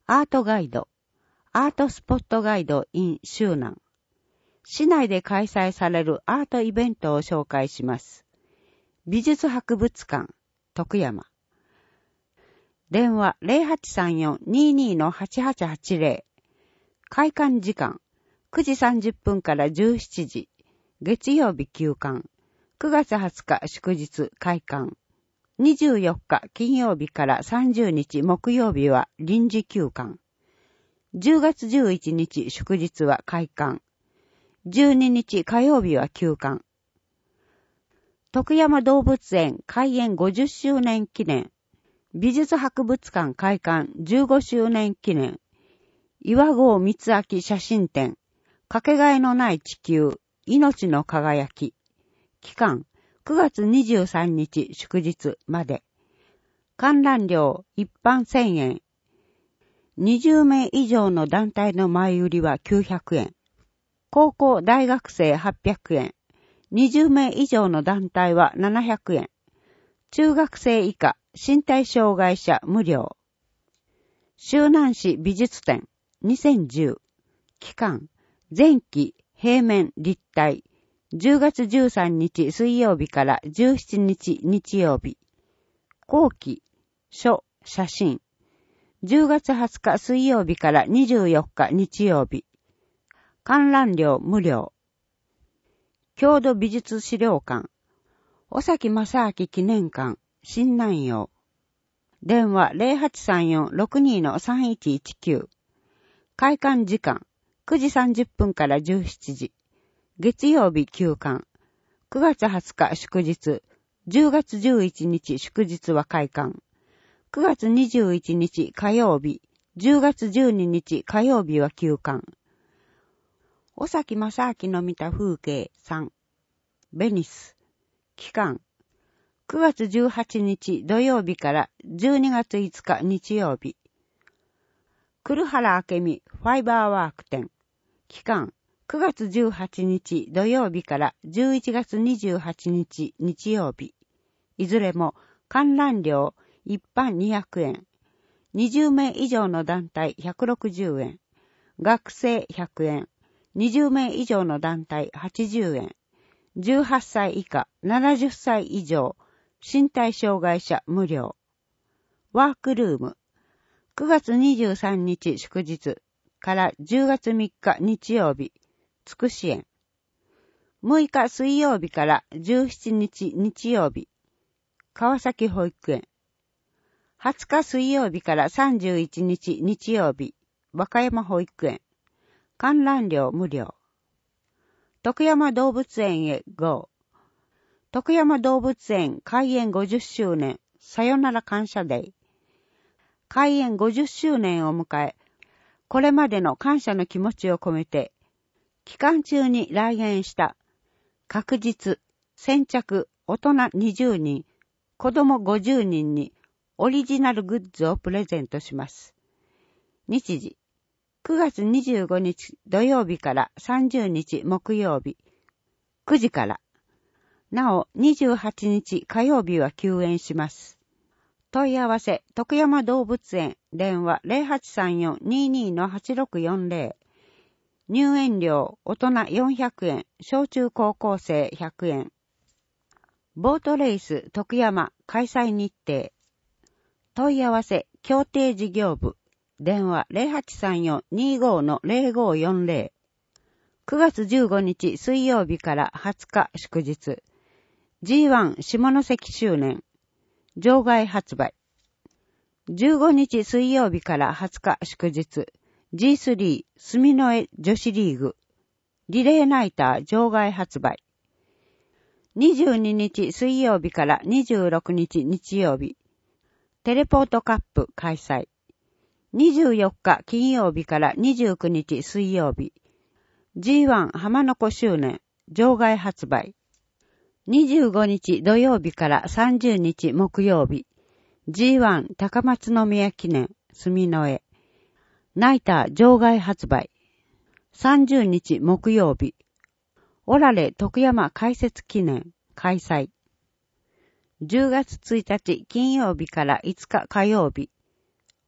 アートガイド、アートスポットガイド in 周南。市内で開催されるアートイベントを紹介します。美術博物館、徳山。電話 0834-22-8880。開館時間、9時30分から17時。月曜日休館。9月20日祝日開館。24日金曜日から30日木曜日は臨時休館。10月11日祝日は開館。12日火曜日は休館。徳山動物園開園50周年記念。美術博物館開館15周年記念。岩合光明写真展。かけがえのない地球。命の輝き。期間9月23日祝日まで。観覧料一般1000円。20名以上の団体の前売りは900円。高校大学生800円。20名以上の団体は700円。中学生以下、身体障害者無料。周南市美術展2010。期間、前期、平面、立体。10月13日水曜日から17日日曜日。後期、書、写真。10月20日水曜日から24日日曜日。観覧料無料。郷土美術資料館。尾崎正明記念館、新南陽。電話 0834-62-3119。開館時間、9時30分から17時。月曜日休館。9月20日祝日。10月11日祝日は開館。9月21日火曜日。10月12日火曜日は休館。尾崎正明の見た風景3。ベニス。期間。9月18日土曜日から12月5日日曜日。栗原明美ファイバーワーク展。期間。9月18日土曜日から11月28日日曜日。いずれも観覧料一般200円。20名以上の団体160円。学生100円。20名以上の団体80円。18歳以下、70歳以上、身体障害者無料。ワークルーム。9月23日祝日から10月3日日曜日、つくし園。6日水曜日から17日日曜日、川崎保育園。20日水曜日から31日日曜日、和歌山保育園。観覧料無料。徳山動物園へ GO。徳山動物園開園50周年さよなら感謝デー。開園50周年を迎え、これまでの感謝の気持ちを込めて、期間中に来園した確実、先着、大人20人、子供50人にオリジナルグッズをプレゼントします。日時、9月25日土曜日から30日木曜日、9時から。なお、28日火曜日は休園します。問い合わせ、徳山動物園、電話 0834-22-8640。入園料、大人400円、小中高校生100円。ボートレース、徳山、開催日程。問い合わせ、協定事業部。電話 0834-25-0540。9月15日水曜日から20日祝日。G1 下関周年。場外発売。15日水曜日から20日祝日。G3 住之江女子リーグ。リレーナイター場外発売。22日水曜日から26日日曜日。テレポートカップ開催。24日金曜日から29日水曜日。G1 浜名湖周年場外発売。25日土曜日から30日木曜日。G1 高松宮記念住之江。ナイター場外発売。30日木曜日。オラレ徳山開設記念開催。10月1日金曜日から5日火曜日。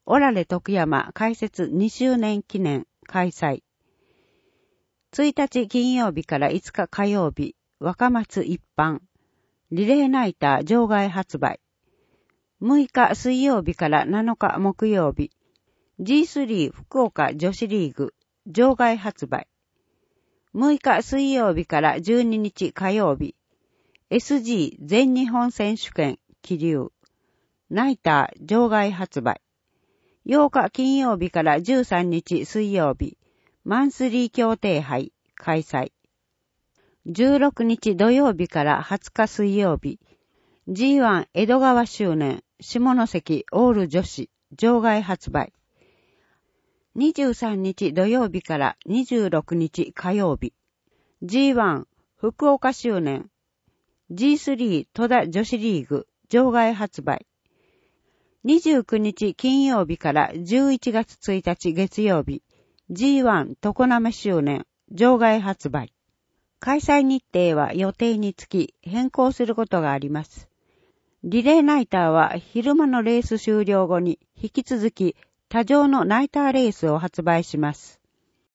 オラレ徳山開設2周年記念開催。1日金曜日から5日火曜日、若松一般。リレーナイター場外発売。6日水曜日から7日木曜日、G3 福岡女子リーグ場外発売。6日水曜日から12日火曜日、SG 全日本選手権気流ナイター場外発売。8日金曜日から13日水曜日、マンスリー協定杯開催。16日土曜日から20日水曜日、G1 江戸川周年下関オール女子場外発売。23日土曜日から26日火曜日、G1 福岡周年 G3 戸田女子リーグ場外発売。29日金曜日から11月1日月曜日、G1 常滑周年場外発売。開催日程は予定につき変更することがあります。リレーナイターは昼間のレース終了後に引き続き多場のナイターレースを発売します。